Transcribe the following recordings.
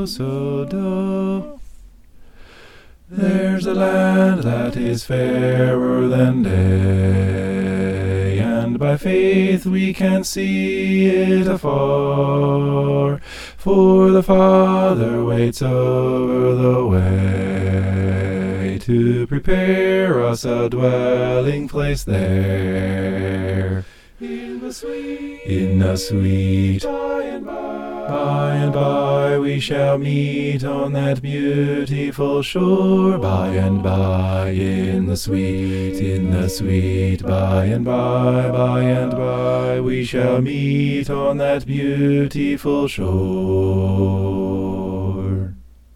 so do. There's a land that is fairer than day, and by faith we can see it afar, for the Father waits over the way to prepare us a dwelling place there. In the sweet by and by we shall meet on that beautiful shore. By and by, in the sweet by and by we shall meet on that beautiful shore.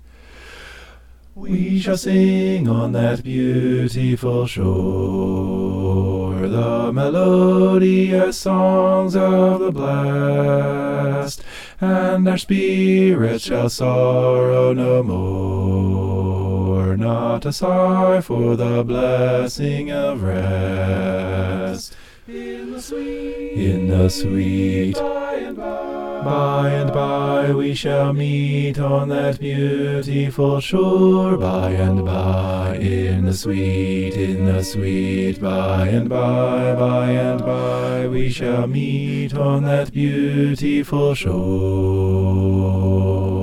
We shall sing on that beautiful shore the melodious songs of the blessed, and our spirits shall sorrow no more, not a sigh for the blessing of rest. In the sweet by and by we shall meet on that beautiful shore. By and by, in the sweet by and by we shall meet on that beautiful shore.